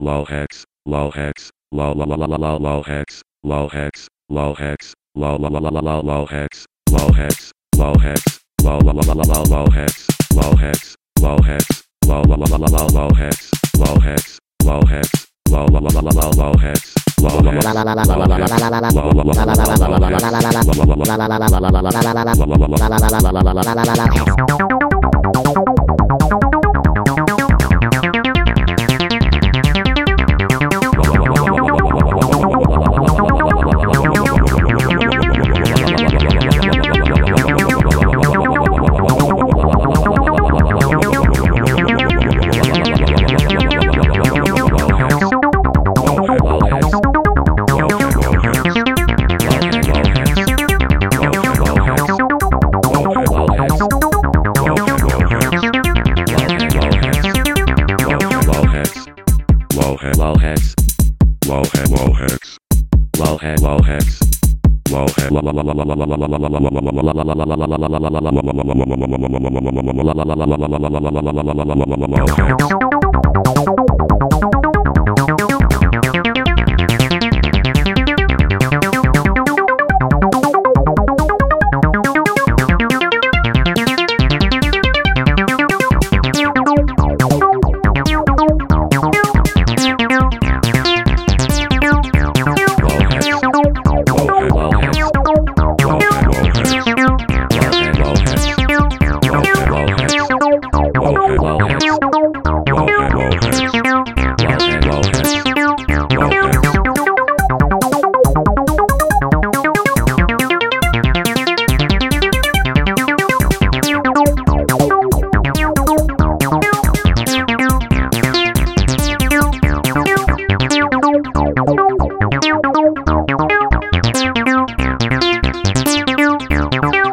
low hex, low hex, low la la la la la low hex, low hex, low hex, low la la la la la low hex, low hex, low hex, low la la la la la low hex, low hex, low hex, low la la la la la low hex, low hex, low hex, low la la la la la low hex, low hex, low hex, low hex, low hex, low hex, low hex, low hex, la la la la la la la la la la la